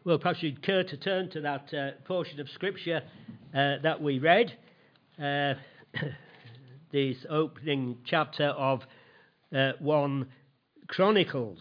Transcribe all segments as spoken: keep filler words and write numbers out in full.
Well, perhaps you'd care to turn to that uh, portion of Scripture uh, that we read, uh, this opening chapter of uh, First Chronicles.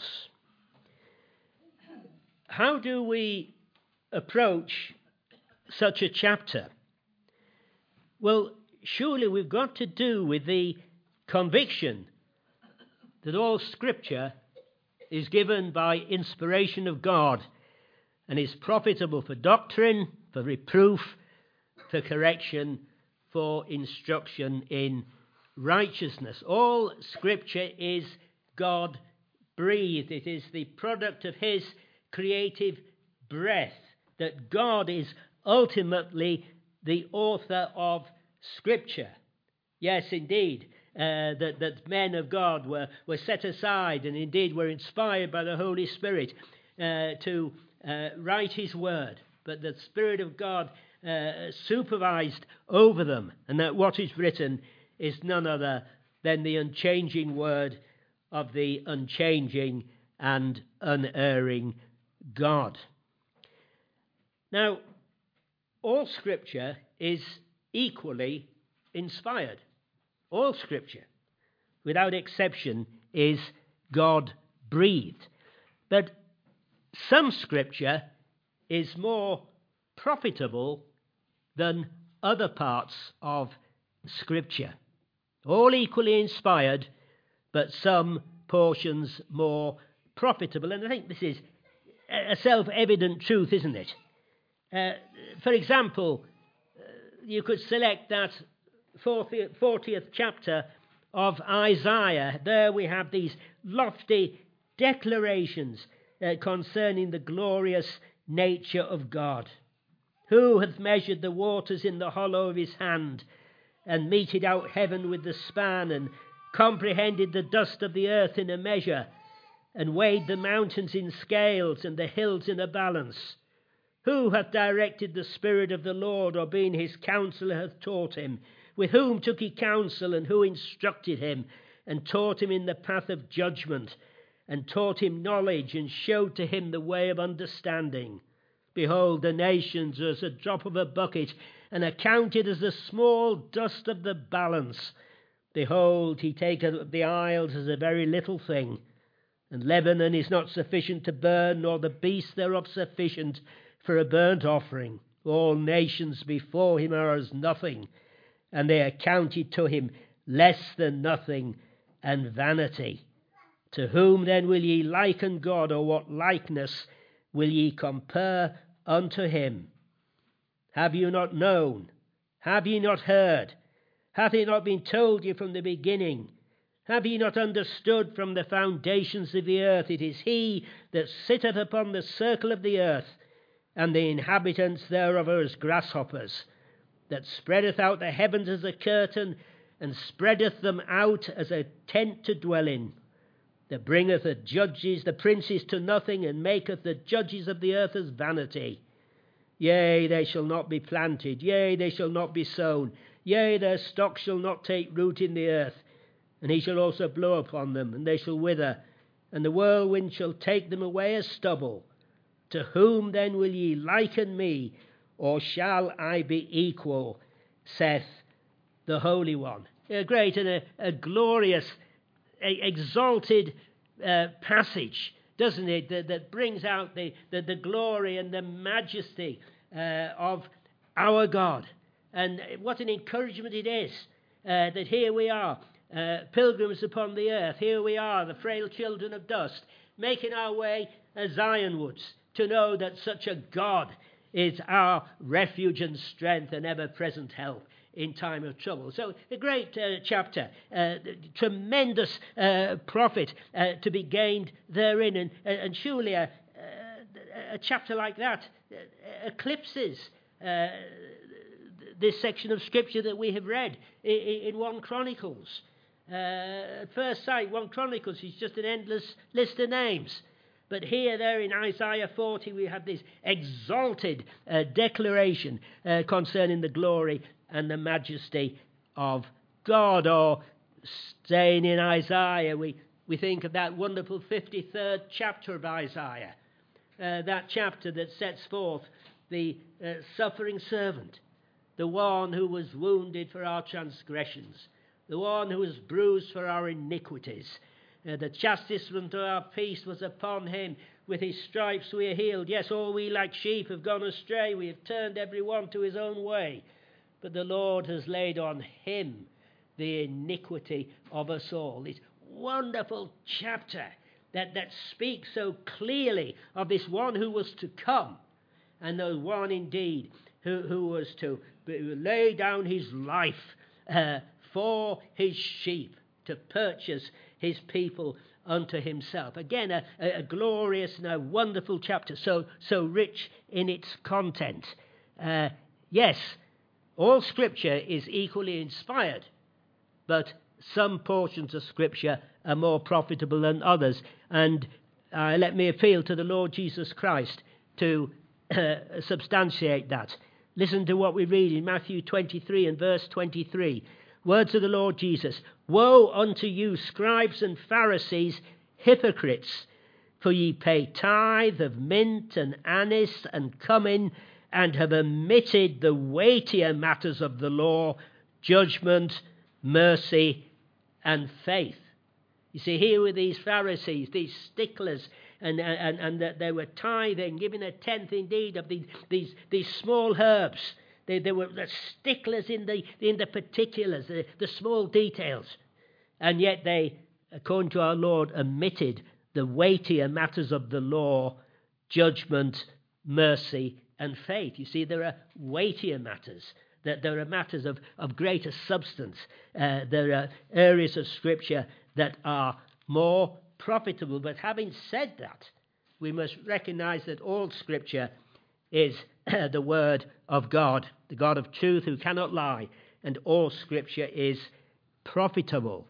How do we approach such a chapter? Well, surely we've got to do with the conviction that all Scripture is given by inspiration of God and is profitable for doctrine, for reproof, for correction, for instruction in righteousness. All Scripture is God-breathed. It is the product of His creative breath, that God is ultimately the author of Scripture. Yes, indeed, uh, that, that men of God were, were set aside and indeed were inspired by the Holy Spirit uh, to uh, write His word, but the Spirit of God uh, supervised over them, and that what is written is none other than the unchanging word of the unchanging and unerring God. Now, all Scripture is equally inspired. All Scripture, without exception, is God-breathed. But some Scripture is more profitable than other parts of Scripture. All equally inspired, but some portions more profitable. And I think this is a self-evident truth, isn't it? Uh, for example, uh, you could select that fortieth, fortieth chapter of Isaiah. There we have these lofty declarations uh, concerning the glorious nature of God. Who hath measured the waters in the hollow of his hand, and meted out heaven with the span, and comprehended the dust of the earth in a measure, and weighed the mountains in scales, and the hills in a balance? Who hath directed the Spirit of the Lord, or been his counselor hath taught him? With whom took he counsel, and who instructed him, and taught him in the path of judgment, and taught him knowledge, and showed to him the way of understanding? Behold, the nations are as a drop of a bucket, and are counted as the small dust of the balance. Behold, he taketh the isles as a very little thing, and Lebanon is not sufficient to burn, nor the beasts thereof sufficient for a burnt offering. All nations before him are as nothing, and they are counted to him less than nothing and vanity. To whom then will ye liken God, or what likeness will ye compare unto him? Have you not known? Have ye not heard? Hath it not been told you from the beginning? Have ye not understood from the foundations of the earth? It is he that sitteth upon the circle of the earth, and the inhabitants thereof are as grasshoppers, that spreadeth out the heavens as a curtain, and spreadeth them out as a tent to dwell in, that bringeth the judges, the princes to nothing, and maketh the judges of the earth as vanity. Yea, they shall not be planted, yea, they shall not be sown, yea, their stock shall not take root in the earth. And he shall also blow upon them, and they shall wither, and the whirlwind shall take them away as stubble. To whom then will ye liken me, or shall I be equal, saith the Holy One? A great and a, a glorious, a exalted uh, passage, doesn't it, that, that brings out the, the, the glory and the majesty uh, of our God. And what an encouragement it is uh, that here we are, uh, pilgrims upon the earth. Here we are, the frail children of dust, making our way as Zionwards, to know that such a God is our refuge and strength and ever-present help in time of trouble. So a great uh, chapter, uh, tremendous uh, profit uh, to be gained therein, and, and surely a, a chapter like that eclipses uh, this section of Scripture that we have read in, in First Chronicles. Uh, at first sight, First Chronicles is just an endless list of names. But here, there in Isaiah forty, we have this exalted uh, declaration uh, concerning the glory and the majesty of God. Or staying in Isaiah, we, we think of that wonderful fifty-third chapter of Isaiah, uh, that chapter that sets forth the uh, suffering servant, the one who was wounded for our transgressions, the one who was bruised for our iniquities. Uh, the chastisement of our peace was upon him. With his stripes we are healed. Yes, all we like sheep have gone astray. We have turned every one to his own way. But the Lord has laid on him the iniquity of us all. This wonderful chapter that, that speaks so clearly of this one who was to come, and the one indeed who, who was to lay down his life uh, for his sheep, to purchase his people unto himself. Again, a, a glorious and a wonderful chapter, so, so rich in its content. Uh, yes, all Scripture is equally inspired, but some portions of Scripture are more profitable than others. And uh, let me appeal to the Lord Jesus Christ to uh, substantiate that. Listen to what we read in Matthew twenty-three and verse twenty-three. Words of the Lord Jesus. Woe unto you, scribes and Pharisees, hypocrites, for ye pay tithe of mint and anise and cumin, and have omitted the weightier matters of the law, judgment, mercy, and faith. You see, here were these Pharisees, these sticklers, and and, and that they were tithing, giving a tenth indeed of these these, these small herbs. They, they were the sticklers in the in the particulars, the, the small details. And yet they, according to our Lord, omitted the weightier matters of the law, judgment, mercy, and faith. You see, there are weightier matters. That there are matters of, of greater substance. Uh, there are areas of Scripture that are more profitable. But having said that, we must recognize that all Scripture is the Word of God, the God of truth who cannot lie, and all Scripture is profitable.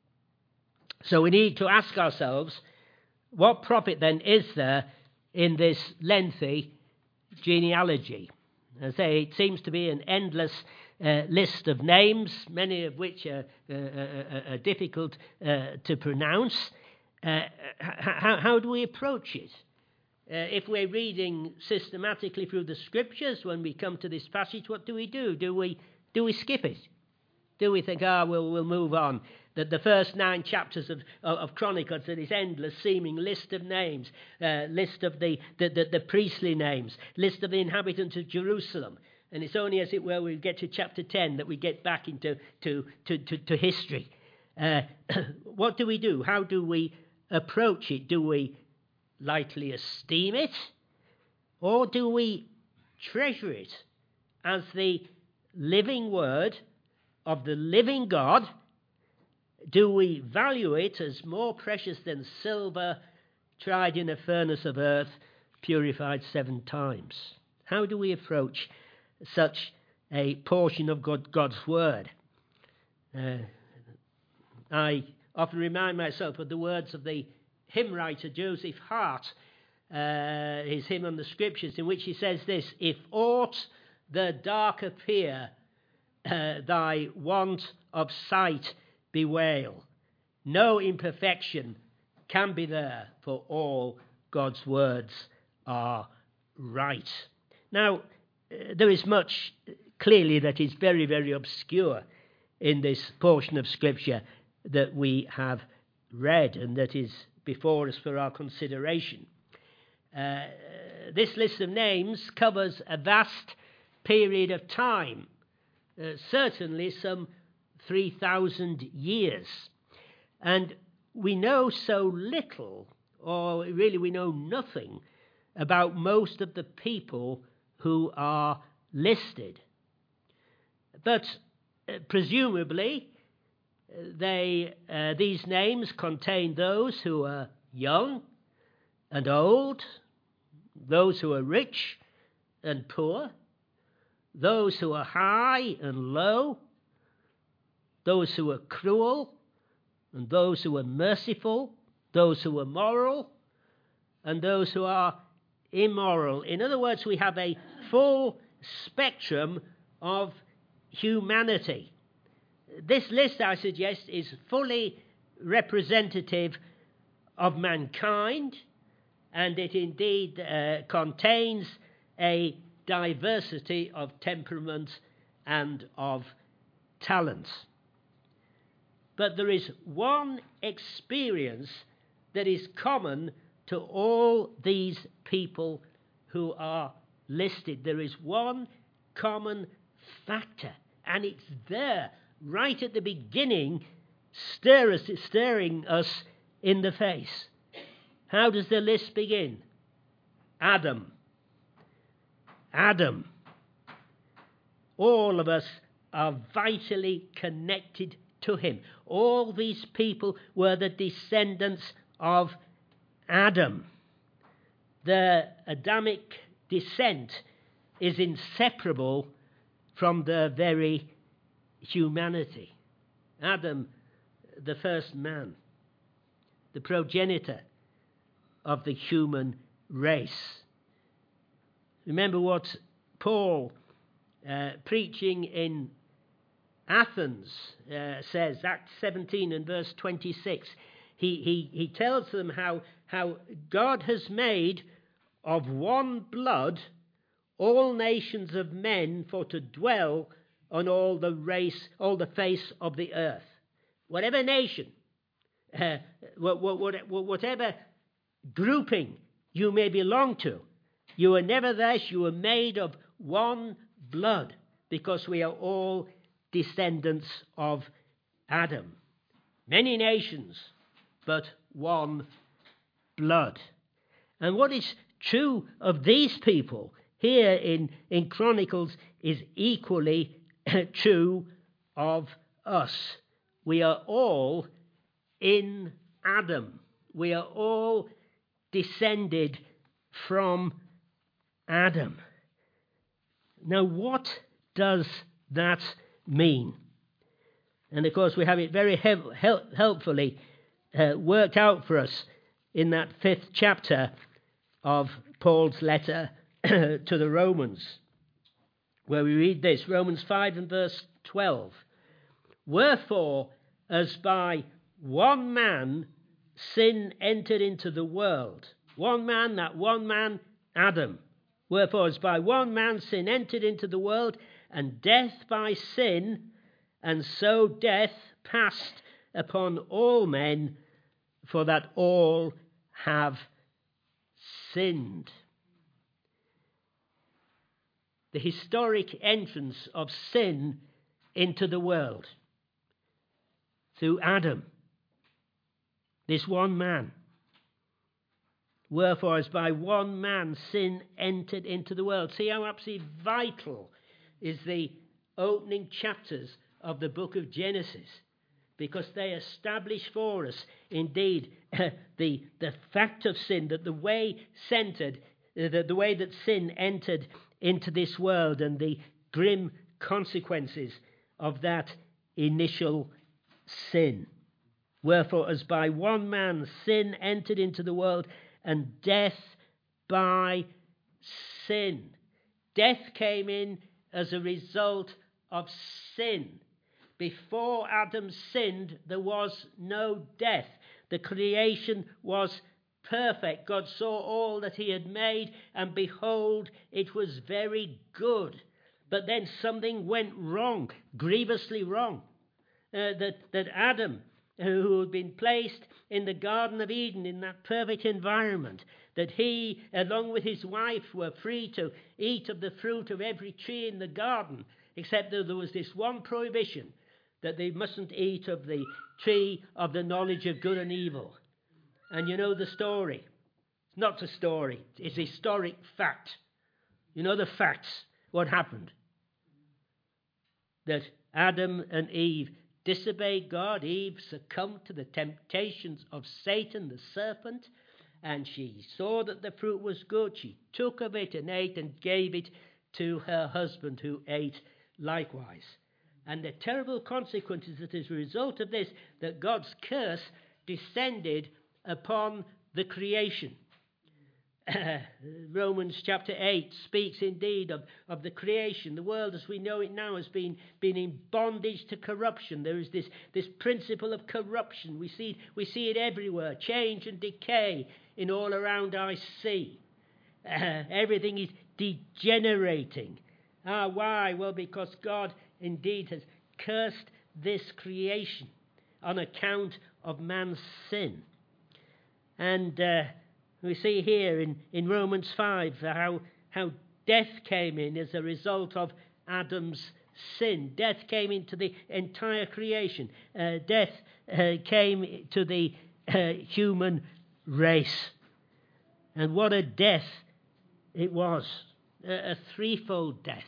So we need to ask ourselves, what profit then is there in this lengthy genealogy? As I say, it seems to be an endless uh, list of names, many of which are, uh, are, are difficult uh, to pronounce. Uh, how, how do we approach it? Uh, if we're reading systematically through the Scriptures, when we come to this passage, what do we do? Do we do we skip it? Do we think, ah, oh, we'll, we'll move on? That the first nine chapters of, of, of Chronicles are this endless seeming list of names, uh, list of the, the, the, the priestly names, list of the inhabitants of Jerusalem. And it's only, as it were, we get to chapter ten that we get back into to, to, to, to history. Uh, what do we do? How do we approach it? Do we lightly esteem it? Or do we treasure it as the living word of the living God? Do we value it as more precious than silver tried in a furnace of earth, purified seven times? How do we approach such a portion of God, God's word? Uh, I often remind myself of the words of the hymn writer Joseph Hart, uh, his hymn on the Scriptures, in which he says this: if aught the dark appear, uh, thy want of sight bewail. No imperfection can be there, for all God's words are right. Now, uh, there is much clearly that is very, very obscure in this portion of Scripture that we have read and that is before us for our consideration. Uh, this list of names covers a vast period of time, uh, certainly some three thousand years. And we know so little, or really we know nothing, about most of the people who are listed. But uh, presumably, they uh, these names contain those who are young and old, those who are rich and poor, those who are high and low, those who are cruel and those who are merciful, those who are moral and those who are immoral. In other words, we have a full spectrum of humanity. This list, I suggest, is fully representative of mankind and it indeed uh, contains a diversity of temperaments and of talents. But there is one experience that is common to all these people who are listed. There is one common factor, and it's there right at the beginning, stir us, staring us in the face. How does the list begin? Adam. Adam. All of us are vitally connected to him. All these people were the descendants of Adam. The Adamic descent is inseparable from their very humanity. Adam, the first man, the progenitor of the human race. Remember what Paul, uh, preaching in Athens, uh, says, Acts seventeen and verse twenty-six. He, he, he tells them how, how God has made of one blood all nations of men for to dwell on all the race, all the face of the earth. Whatever nation, uh, whatever grouping you may belong to, you are nevertheless, you are made of one blood, because we are all descendants of Adam. Many nations, but one blood. And what is true of these people here in, in Chronicles is equally true of us. We are all in Adam. We are all descended from Adam. Now, what does that mean? And of course, we have it very help, help, helpfully uh, worked out for us in that fifth chapter of Paul's letter to the Romans, where we read this, Romans five and verse twelve. Wherefore, as by one man sin entered into the world, one man, that one man, Adam. Wherefore, as by one man sin entered into the world, and death by sin, and so death passed upon all men, for that all have sinned. The historic entrance of sin into the world through Adam, this one man. Wherefore, as by one man sin entered into the world. See how absolutely vital is the opening chapters of the book of Genesis, because they establish for us, indeed, the, the fact of sin, that the way centered, the, the way that sin entered into this world, and the grim consequences of that initial sin. Wherefore, as by one man sin entered into the world, and death by sin. Death came in as a result of sin. Before Adam sinned, there was no death. The creation was perfect. God saw all that he had made, and behold, it was very good. But then something went wrong, grievously wrong. Uh, that, that Adam, who had been placed in the Garden of Eden in that perfect environment, that he, along with his wife, were free to eat of the fruit of every tree in the garden, except that there was this one prohibition, that they mustn't eat of the tree of the knowledge of good and evil. And you know the story. It's not a story, it's a historic fact. You know the facts, what happened. That Adam and Eve disobeyed God. Eve succumbed to the temptations of Satan, the serpent, and she saw that the fruit was good. She took of it and ate, and gave it to her husband, who ate likewise. And the terrible consequences that as a result of this, that God's curse descended upon the creation. Uh, Romans chapter eight speaks indeed of, of the creation. The world as we know it now has been, been in bondage to corruption. There is this, this principle of corruption. We see, we see it everywhere. Change and decay in all around I see. Uh, everything is degenerating. Ah, why? Well, because God indeed has cursed this creation on account of man's sin. And uh, we see here in, in Romans five how, how death came in as a result of Adam's sin. Death came into the entire creation. Uh, death uh, came to the uh, human race. And what a death it was. A, a threefold death.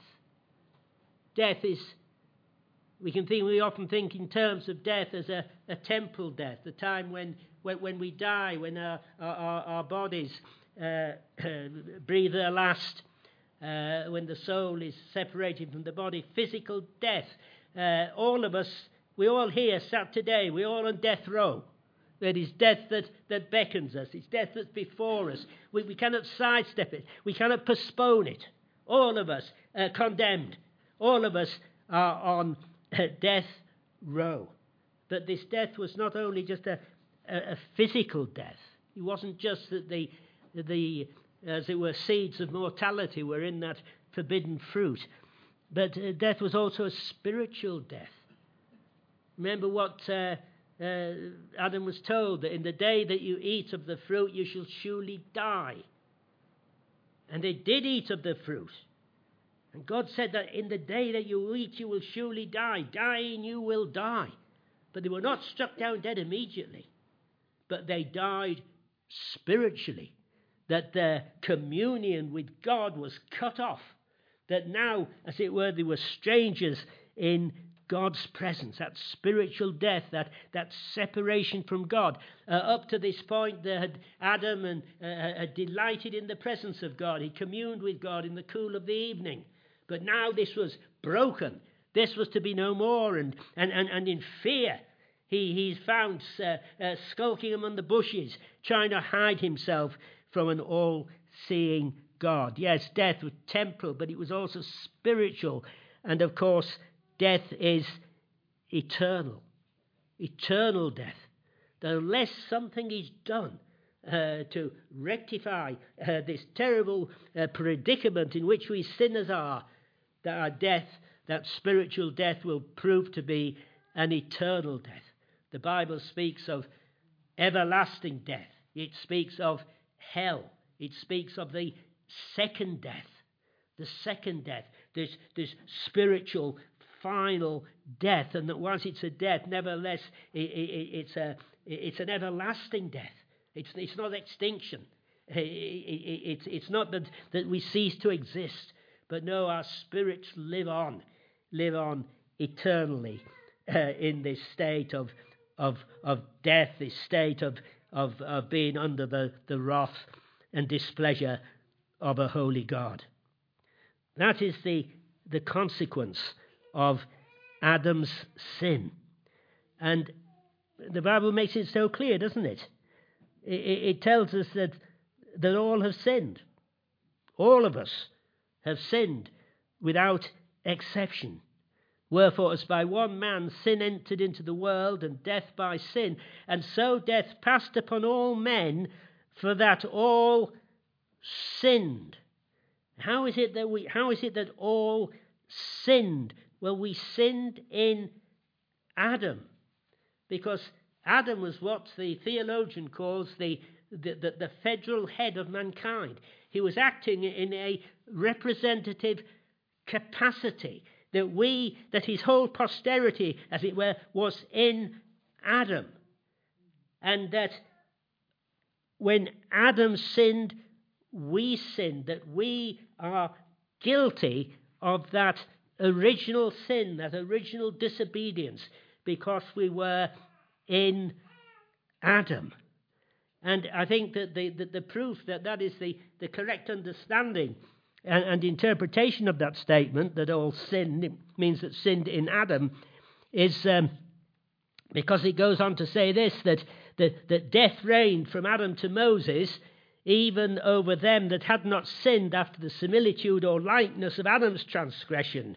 Death is, we can think, we often think in terms of death as a, a temporal death, the time when, when, when we die, when our, our, our bodies uh, breathe their last, uh, when the soul is separated from the body. Physical death. Uh, all of us, we all here sat today, we're all on death row. It is death that, that beckons us. It's death that's before us. We, we cannot sidestep it. We cannot postpone it. All of us are condemned. All of us are on death row. But this death was not only just a, a, a physical death. It wasn't just that the, the, as it were, seeds of mortality were in that forbidden fruit. But uh, death was also a spiritual death. Remember what uh, uh, Adam was told, that in the day that you eat of the fruit, you shall surely die. And they did eat of the fruit. And God said that in the day that you eat, you will surely die. Dying, you will die. But they were not struck down dead immediately. But they died spiritually. That their communion with God was cut off. That now, as it were, they were strangers in God's presence. That spiritual death, that, that separation from God. Uh, up to this point, they had, Adam and, uh, had delighted in the presence of God. He communed with God in the cool of the evening. But now this was broken. This was to be no more. And, and, and, and in fear, he, he's found uh, uh, skulking among the bushes, trying to hide himself from an all-seeing God. Yes, death was temporal, but it was also spiritual. And of course, death is eternal. Eternal death. That unless something is done uh, to rectify uh, this terrible uh, predicament in which we sinners are, that our death, that spiritual death, will prove to be an eternal death. The Bible speaks of everlasting death. It speaks of hell. It speaks of the second death. The second death. This, this spiritual final death. And that once it's a death, nevertheless, it, it, it's, a, it's an everlasting death. It's, it's not extinction. It, it, it's, it's not that, that we cease to exist. But no, our spirits live on, live on eternally uh, in this state of, of, of death, this state of, of, of being under the, the wrath and displeasure of a holy God. That is the, the consequence of Adam's sin. And the Bible makes it so clear, doesn't it? It, it tells us that, that all have sinned. All of us have sinned without exception. Wherefore, as by one man sin entered into the world, and death by sin, and so death passed upon all men, for that all sinned. How is it that we? How is it that all sinned? Well, we sinned in Adam, because Adam was what the theologian calls the the, the, the federal head of mankind. He was acting in a representative capacity, that we, that his whole posterity, as it were, was in Adam. And that when Adam sinned, we sinned, that we are guilty of that original sin, that original disobedience, because we were in Adam. And I think that the, the, the proof that that is the, the correct understanding and, and interpretation of that statement, that all sin means that sinned in Adam, is um, because it goes on to say this, that, that, that death reigned from Adam to Moses, even over them that had not sinned after the similitude or likeness of Adam's transgression.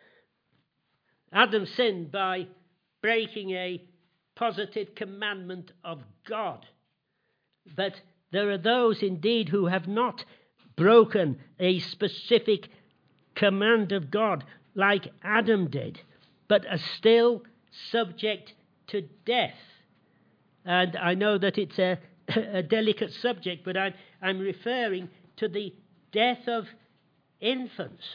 Adam sinned by breaking a positive commandment of God. But There are those indeed who have not broken a specific command of God like Adam did, but are still subject to death. And I know that it's a, a delicate subject, but I'm, I'm referring to the death of infants.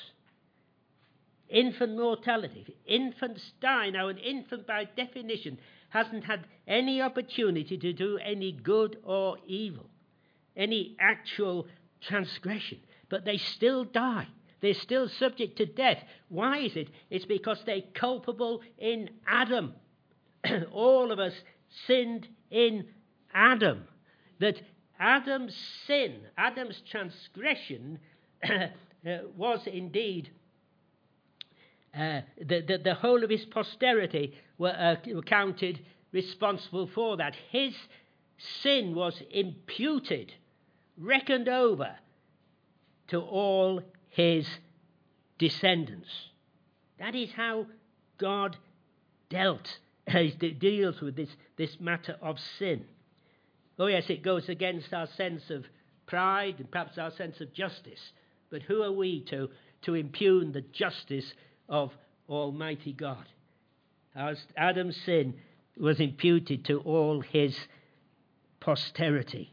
Infant mortality. Infants die. Now, an infant, by definition, hasn't had any opportunity to do any good or evil, any actual transgression, but they still die. They're still subject to death. Why is it? It's because they're culpable in Adam. All of us sinned in Adam. That Adam's sin, Adam's transgression uh, was indeed uh, the, the, the whole of his posterity were, uh, were counted responsible for that. His sin was imputed, reckoned over to all his descendants. That is how God dealt, he deals with this, this matter of sin. Oh yes, it goes against our sense of pride and perhaps our sense of justice. But who are we to, to impugn the justice of Almighty God? As Adam's sin was imputed to all his posterity.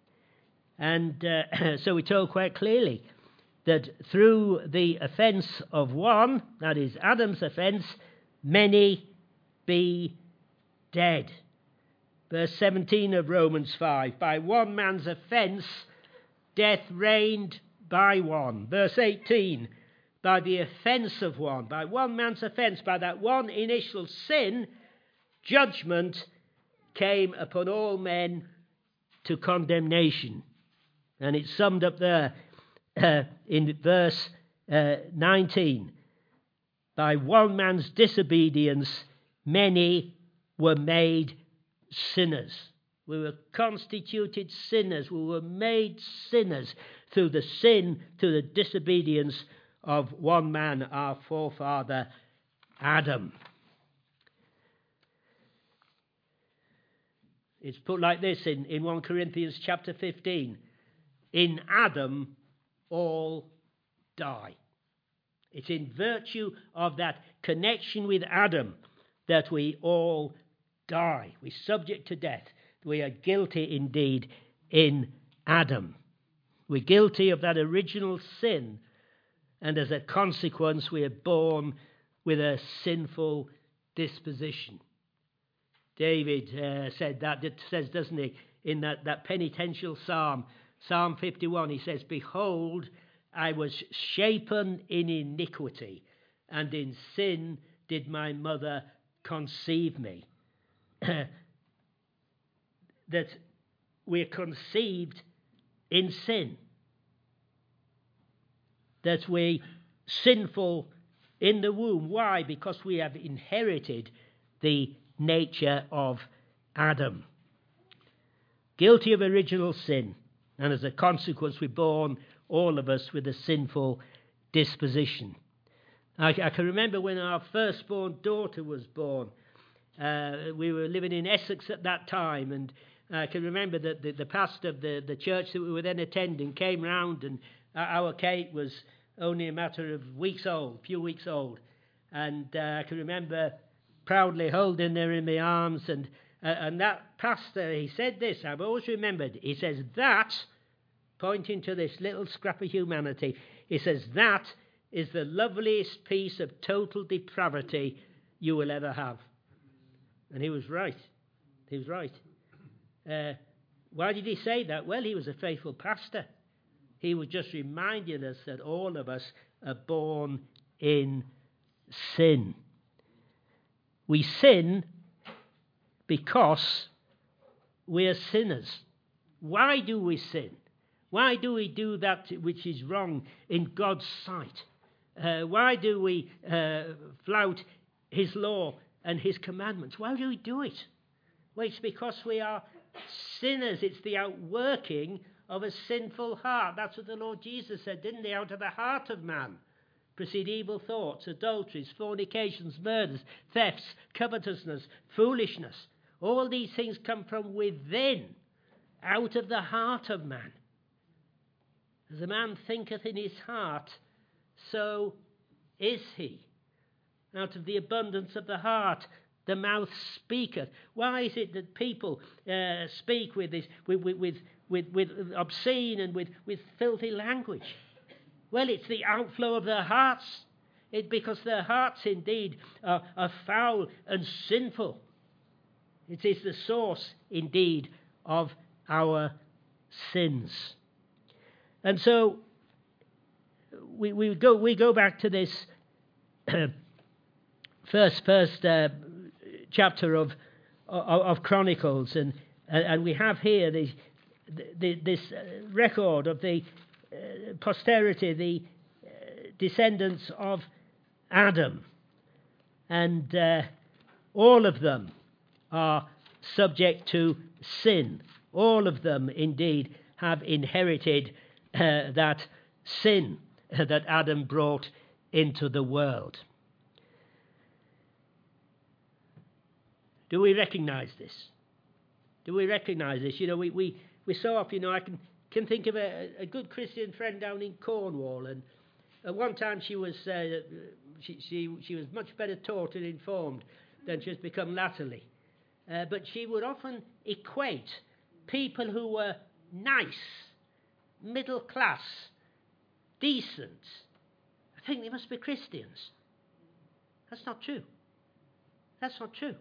And uh, so we told quite clearly that through the offence of one, that is Adam's offence, many be dead. Verse seventeen of Romans five, by one man's offence, death reigned by one. Verse eighteen, by the offence of one, by one man's offence, by that one initial sin, judgment came upon all men to condemnation. And it's summed up there uh, in verse uh, nineteen. By one man's disobedience, many were made sinners. We were constituted sinners. We were made sinners through the sin, through the disobedience of one man, our forefather, Adam. It's put like this in, in First Corinthians chapter fifteen. In Adam, all die. It's in virtue of that connection with Adam that we all die. We're subject to death. We are guilty indeed in Adam. We're guilty of that original sin, and as a consequence, we are born with a sinful disposition. David uh, said that, it says, doesn't he, in that, that penitential psalm, Psalm fifty-one, he says, behold, I was shapen in iniquity, and in sin did my mother conceive me. That we're conceived in sin. That we're sinful in the womb. Why? Because we have inherited the nature of Adam. Guilty of original sin. And as a consequence, we're born, all of us, with a sinful disposition. I, I can remember when our firstborn daughter was born. Uh, we were living in Essex at that time, and I can remember that the, the pastor of the, the church that we were then attending came round, and our Kate was only a matter of weeks old, a few weeks old. And uh, I can remember proudly holding her in my arms, and uh, and that pastor, he said this, I've always remembered, he says, that, pointing to this little scrap of humanity, he says, that is the loveliest piece of total depravity you will ever have. And he was right. He was right. Uh, why did he say that? Well, he was a faithful pastor. He was just reminding us that all of us are born in sin. We sin because we are sinners. Why do we sin? Why do we do that which is wrong in God's sight? Uh, why do we uh, flout his law and his commandments? Why do we do it? Well, it's because we are sinners. It's the outworking of a sinful heart. That's what the Lord Jesus said, didn't he? Out of the heart of man proceed evil thoughts, adulteries, fornications, murders, thefts, covetousness, foolishness. All these things come from within. out of the heart of man. As a man thinketh in his heart, so is he. Out of the abundance of the heart, the mouth speaketh. Why is it that people uh, speak with this, with, with, with, with, with obscene and with, with filthy language? Well, it's the outflow of their hearts. It, because their hearts indeed are, are foul and sinful. It is the source indeed of our sins. And so we, we go we go back to this first first uh, chapter of, of of Chronicles, and and we have here the, the this record of the uh, posterity, the uh, descendants of Adam, and uh, all of them are subject to sin. All of them indeed have inherited uh, that sin that Adam brought into the world. Do we recognize this? Do we recognize this? You know, we, we, we so often, you know, I can, can think of a, a good Christian friend down in Cornwall, and at one time she was uh, she, she she was much better taught and informed than she has become latterly. Uh, but she would often equate people who were nice, middle class, decent. I think they must be Christians. That's not true. That's not true.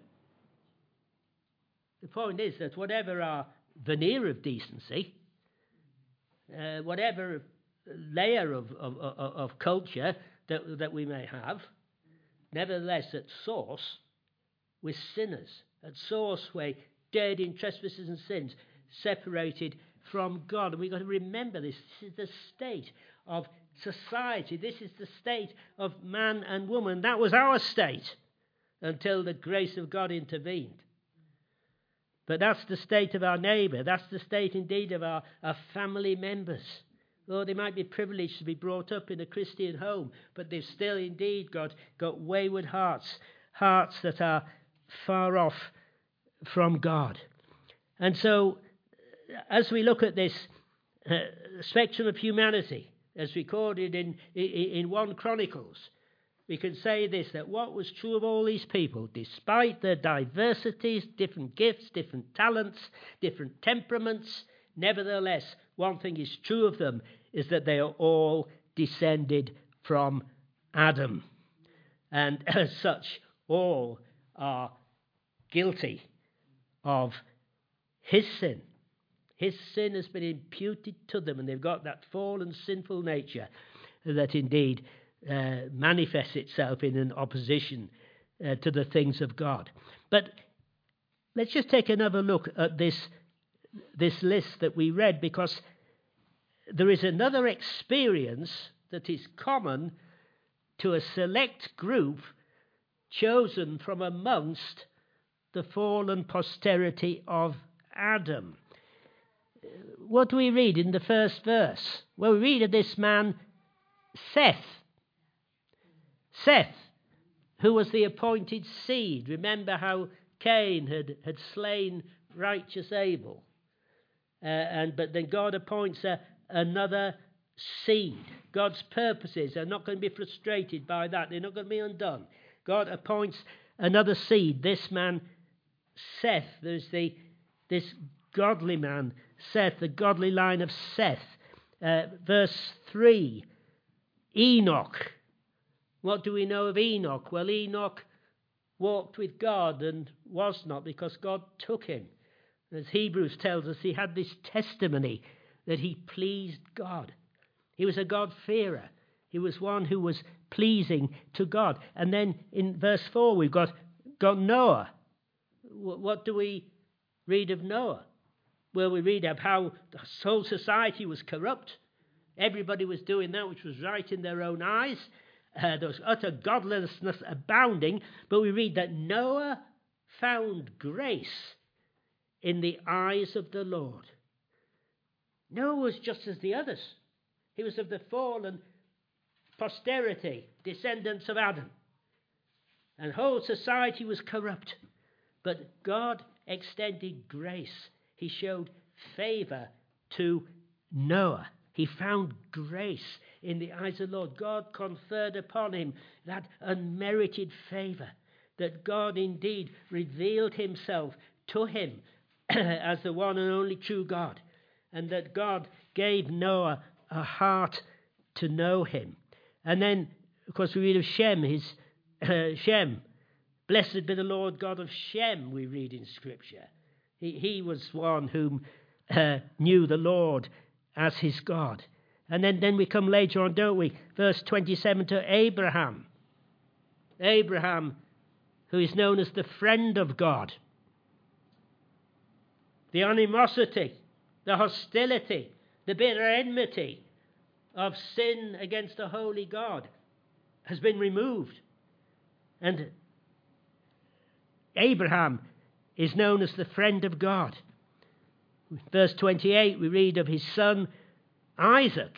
The point is that whatever our veneer of decency, uh, whatever layer of, of, of, of culture that, that we may have, nevertheless at source, we're sinners. At source, we're dead in trespasses and sins, separated from God. And we've got to remember this. This is the state of society. This is the state of man and woman. That was our state until the grace of God intervened. But that's the state of our neighbour. That's the state indeed of our, our family members. Lord, they might be privileged to be brought up in a Christian home, but they've still indeed got, got wayward hearts, hearts that are far off from God. And so, as we look at this uh, spectrum of humanity, as recorded in, in, in First Chronicles, we can say this, that what was true of all these people, despite their diversities, different gifts, different talents, different temperaments, nevertheless, one thing is true of them, is that they are all descended from Adam. And as such, all are guilty of his sin. His sin has been imputed to them, and they've got that fallen, sinful nature that indeed uh, manifests itself in an opposition uh, to the things of God. But let's just take another look at this, this list that we read, because there is another experience that is common to a select group chosen from amongst the fallen posterity of Adam. What do we read in the first verse? Well, we read of this man, Seth. Seth, who was the appointed seed. Remember how Cain had, had slain righteous Abel. Uh, and but then God appoints a, another seed. God's purposes are not going to be frustrated by that. They're not going to be undone. God appoints another seed. This man, Seth, there's the this godly man, Seth, the godly line of Seth. Uh, verse three, Enoch. What do we know of Enoch? Well, Enoch walked with God and was not, because God took him. As Hebrews tells us, he had this testimony that he pleased God. He was a God-fearer. He was one who was pleasing to God. And then in verse four, we've got, got Noah. What do we read of Noah? Well, we read of how the whole society was corrupt. Everybody was doing that which was right in their own eyes. Uh, there was utter godlessness abounding. But we read that Noah found grace in the eyes of the Lord. Noah was just as the others. He was of the fallen posterity, descendants of Adam. And whole society was corrupt. But God extended grace. He showed favour to Noah. He found grace in the eyes of the Lord. God conferred upon him that unmerited favour, that God indeed revealed himself to him as the one and only true God, and that God gave Noah a heart to know him. And then, of course, we read of Shem, his uh, Shem. Blessed be the Lord God of Shem, we read in Scripture. He, he was one whom uh, knew the Lord as his God. And then, then we come later on, don't we? Verse twenty-seven, to Abraham. Abraham, who is known as the friend of God. The animosity, the hostility, the bitter enmity of sin against a holy God has been removed. And Abraham is known as the friend of God. Verse twenty-eight, we read of his son Isaac.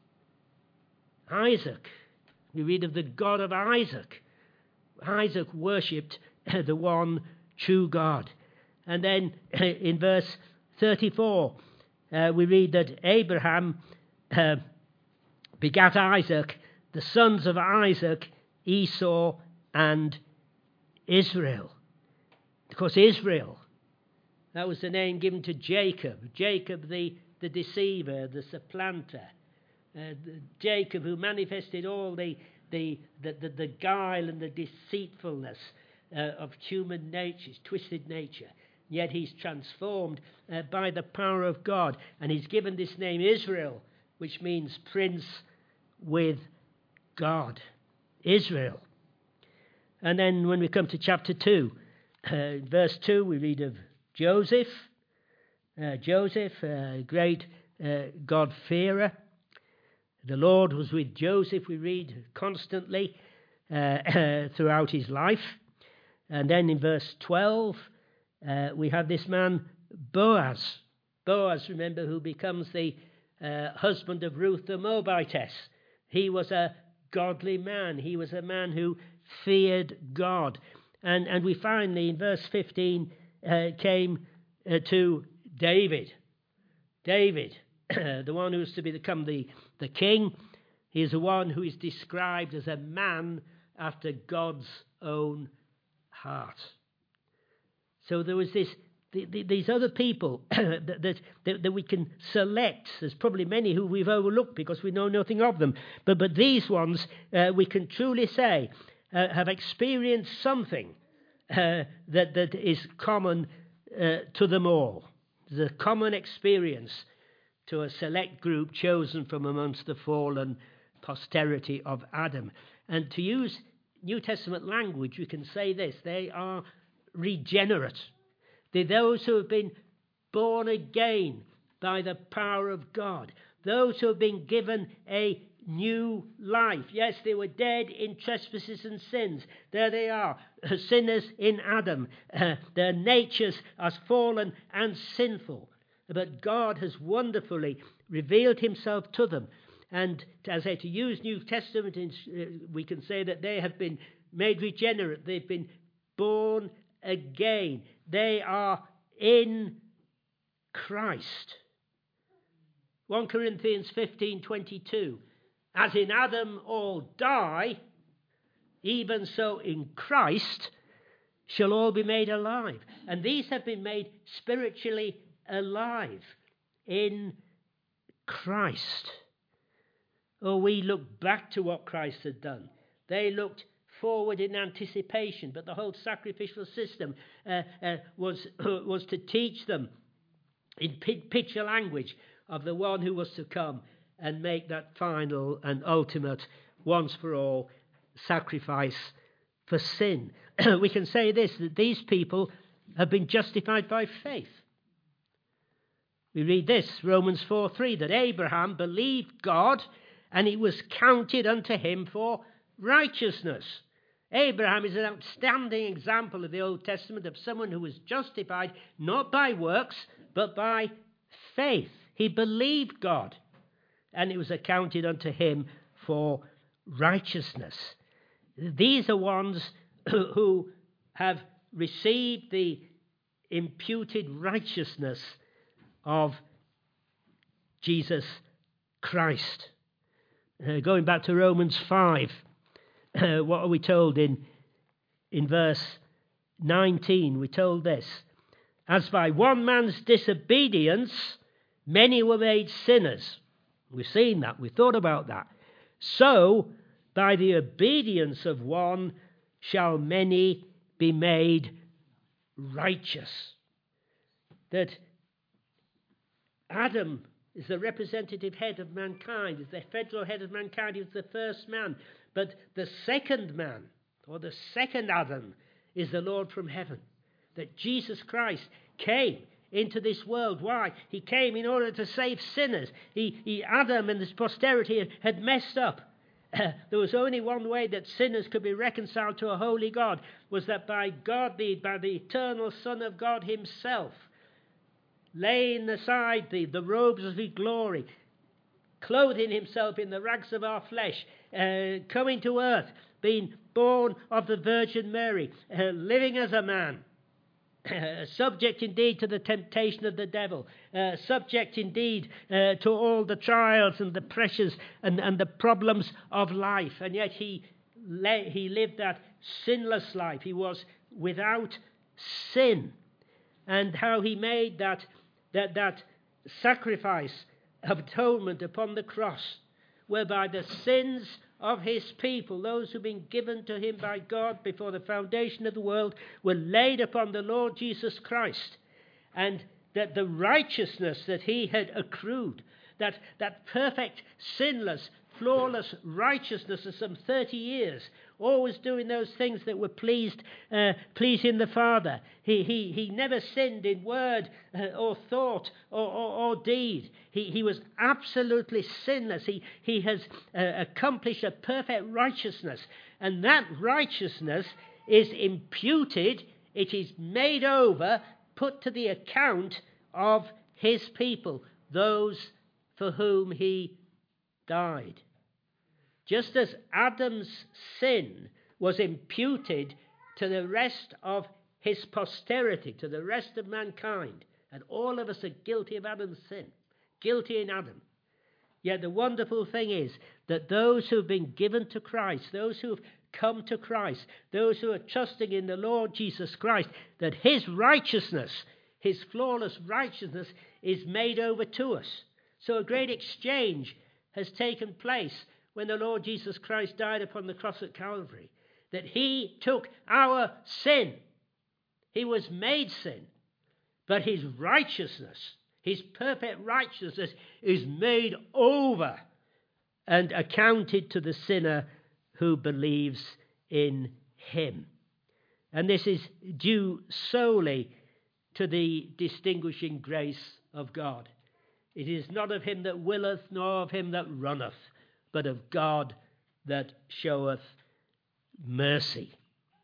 Isaac. We read of the God of Isaac. Isaac worshipped the one true God. And then in verse thirty-four, uh, we read that Abraham uh, begat Isaac, the sons of Isaac, Esau and Israel. Of course, Israel, that was the name given to Jacob. Jacob, the, the deceiver, the supplanter. Uh, the Jacob, who manifested all the, the, the, the, the guile and the deceitfulness uh, of human nature, twisted nature. Yet he's transformed uh, by the power of God. And he's given this name Israel, which means prince with God. Israel. And then when we come to chapter two, uh, verse two, we read of Joseph. Uh, Joseph, a uh, great uh, God-fearer. The Lord was with Joseph, we read constantly uh, uh, throughout his life. And then in verse twelve, uh, we have this man Boaz. Boaz, remember, who becomes the uh, husband of Ruth the Moabitess. He was a godly man. He was a man who feared God. And, and we finally, in verse fifteen, uh, came uh, to David. David, the one who is to become the, the king. He is the one who is described as a man after God's own heart. So there was this, the, the, these other people that, that, that, that we can select. There's probably many who we've overlooked because we know nothing of them. But, but these ones, uh, we can truly say, uh, have experienced something uh, that, that is common uh, to them all. There's a common experience to a select group chosen from amongst the fallen posterity of Adam. And to use New Testament language, we can say this: they are regenerate. They're those who have been born again by the power of God. Those who have been given a new life. Yes, they were dead in trespasses and sins. There they are, sinners in Adam. Uh, their natures are fallen and sinful. But God has wonderfully revealed himself to them. And as I say, to use New Testament, we can say that they have been made regenerate. They've been born again. They are in Christ. First Corinthians fifteen twenty-two. As in Adam all die, even so in Christ shall all be made alive. And these have been made spiritually alive in Christ. Oh, we look back to what Christ had done. They looked forward in anticipation, but the whole sacrificial system uh, uh, was, was to teach them in picture language of the one who was to come and make that final and ultimate, once for all, sacrifice for sin. We can say this, that these people have been justified by faith. We read this, Romans four three, that Abraham believed God and it was counted unto him for righteousness. Abraham is an outstanding example of the Old Testament of someone who was justified not by works, but by faith. He believed God, and it was accounted unto him for righteousness. These are ones who have received the imputed righteousness of Jesus Christ. Uh, going back to Romans five, uh, what are we told in, in verse nineteen? We're told this: as by one man's disobedience many were made sinners. We've seen that, we've thought about that. So by the obedience of one shall many be made righteous. That Adam is the representative head of mankind, is the federal head of mankind, he was the first man. But the second man, or the second Adam, is the Lord from heaven. That Jesus Christ came into this world. Why? He came in order to save sinners. He, he Adam and his posterity had messed up. There was only one way that sinners could be reconciled to a holy God, was that by God, the, by the eternal Son of God himself, laying aside the, the robes of his glory, clothing himself in the rags of our flesh, uh, coming to earth, being born of the Virgin Mary, uh, living as a man, uh, subject indeed to the temptation of the devil, uh, subject indeed uh, to all the trials and the pressures and, and the problems of life. And yet he, le- he lived that sinless life. He was without sin. And how he made that, that, that sacrifice of atonement upon the cross, whereby the sins of his people, those who've been given to him by God before the foundation of the world, were laid upon the Lord Jesus Christ. And that the righteousness that he had accrued, that, that perfect, sinless, flawless righteousness of some thirty years, always doing those things that were pleased, uh, pleasing the Father. He, he, he never sinned in word uh, or thought or, or, or deed. He, he was absolutely sinless. He, he has uh, accomplished a perfect righteousness. And that righteousness is imputed, it is made over, put to the account of his people, those for whom he died. Just as Adam's sin was imputed to the rest of his posterity, to the rest of mankind, and all of us are guilty of Adam's sin, guilty in Adam. Yet the wonderful thing is that those who have been given to Christ, those who have come to Christ, those who are trusting in the Lord Jesus Christ, that his righteousness, his flawless righteousness, is made over to us. So a great exchange has taken place when the Lord Jesus Christ died upon the cross at Calvary, that he took our sin. He was made sin, but his righteousness, his perfect righteousness, is made over and accounted to the sinner who believes in him. And this is due solely to the distinguishing grace of God. It is not of him that willeth, nor of him that runneth, but of God that showeth mercy.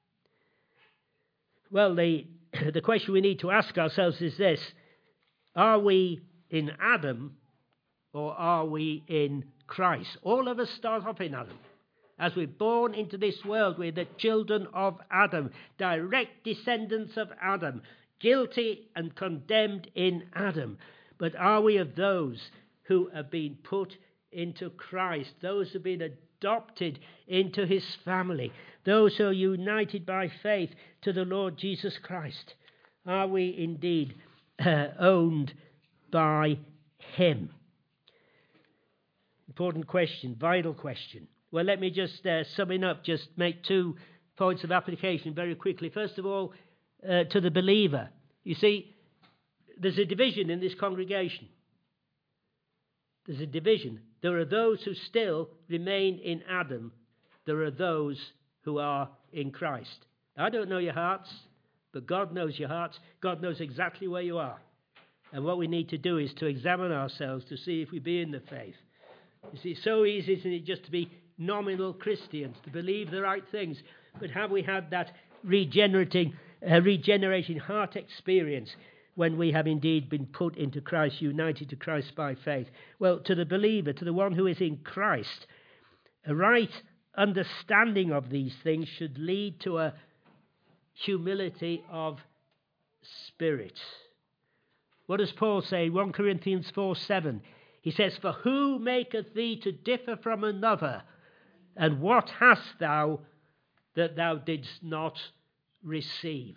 Well, the, the question we need to ask ourselves is this: are we in Adam or are we in Christ? All of us start off in Adam. As we're born into this world, we're the children of Adam, direct descendants of Adam, guilty and condemned in Adam. But are we of those who have been put into Christ, those who have been adopted into his family, those who are united by faith to the Lord Jesus Christ? Are we indeed uh, owned by him? Important question, vital question. Well, let me just uh, sum it up, just make two points of application very quickly. First of all, uh, to the believer. You see, there's a division in this congregation. There's a division. There are those who still remain in Adam. There are those who are in Christ. I don't know your hearts, but God knows your hearts. God knows exactly where you are. And what we need to do is to examine ourselves to see if we be in the faith. You see, it's so easy, isn't it, just to be nominal Christians, to believe the right things. But have we had that regenerating, uh, regenerating heart experience when we have indeed been put into Christ, united to Christ by faith? Well, to the believer, to the one who is in Christ, a right understanding of these things should lead to a humility of spirit. What does Paul say? First Corinthians four seven. He says, "For who maketh thee to differ from another? And what hast thou that thou didst not receive?"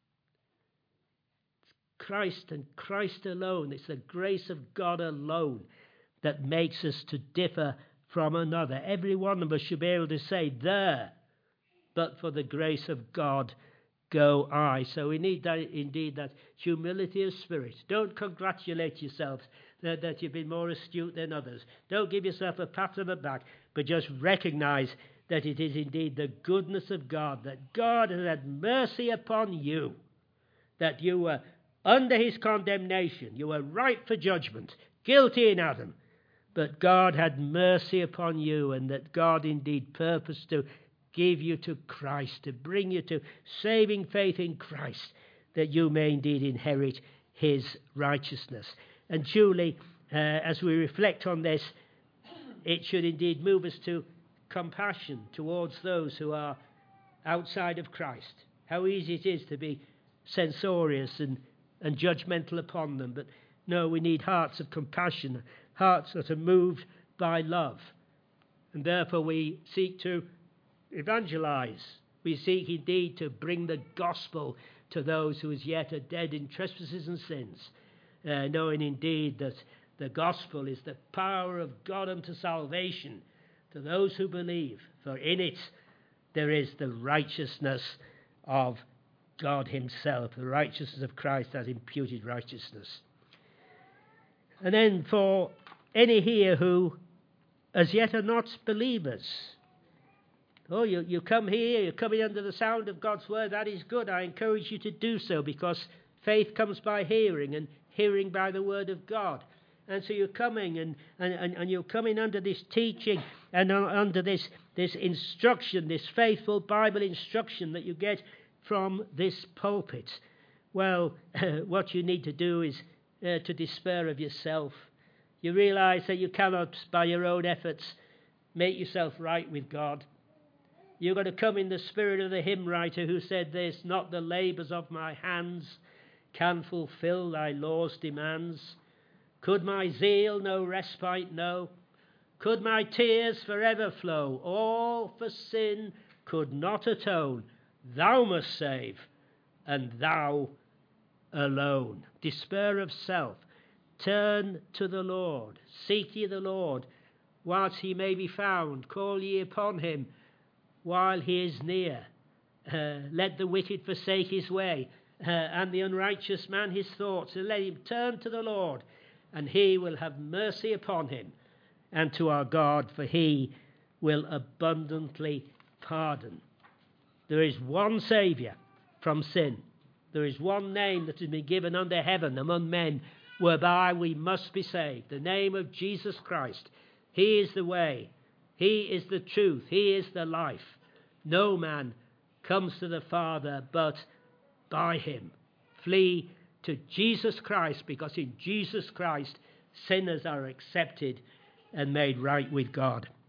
It's Christ and Christ alone. It's the grace of God alone that makes us to differ from another. Every one of us should be able to say, "There, but for the grace of God go I." So we need that, indeed, that humility of spirit. Don't congratulate yourselves that, that you've been more astute than others. Don't give yourself a pat on the back, but just recognize that it is indeed the goodness of God, that God has had mercy upon you, that you were under his condemnation, you were ripe for judgment, guilty in Adam, but God had mercy upon you, and that God indeed purposed to give you to Christ, to bring you to saving faith in Christ, that you may indeed inherit his righteousness. And truly, uh, as we reflect on this, it should indeed move us to compassion towards those who are outside of Christ. How easy it is to be censorious and, and judgmental upon them. But no, we need hearts of compassion, hearts that are moved by love. And therefore we seek to evangelize. We seek indeed to bring the gospel to those who as yet are dead in trespasses and sins, uh, knowing indeed that the gospel is the power of God unto salvation to those who believe, for in it there is the righteousness of God himself, the righteousness of Christ, that imputed righteousness. And then for any here who as yet are not believers, oh, you, you come here, you're coming under the sound of God's word, that is good. I encourage you to do so, because faith comes by hearing, and hearing by the word of God. And so you're coming and, and, and, and you're coming under this teaching and under this, this instruction, this faithful Bible instruction that you get from this pulpit. Well, what you need to do is uh, to despair of yourself. You realize that you cannot, by your own efforts, make yourself right with God. You're going to come in the spirit of the hymn writer who said this: "Not the labours of my hands can fulfil thy law's demands. Could my zeal no respite know? Could my tears forever flow? All for sin could not atone. Thou must save, and thou alone." Despair of self. Turn to the Lord. Seek ye the Lord whilst he may be found. Call ye upon him while he is near. Uh, let the wicked forsake his way, uh, and the unrighteous man his thoughts, and let him turn to the Lord, and he will have mercy upon him, and to our God, for he will abundantly pardon. There is one Saviour from sin. There is one name that has been given under heaven among men whereby we must be saved, the name of Jesus Christ. He is the way. He is the truth. He is the life. No man comes to the Father but by him. Flee to Jesus Christ, because in Jesus Christ sinners are accepted and made right with God.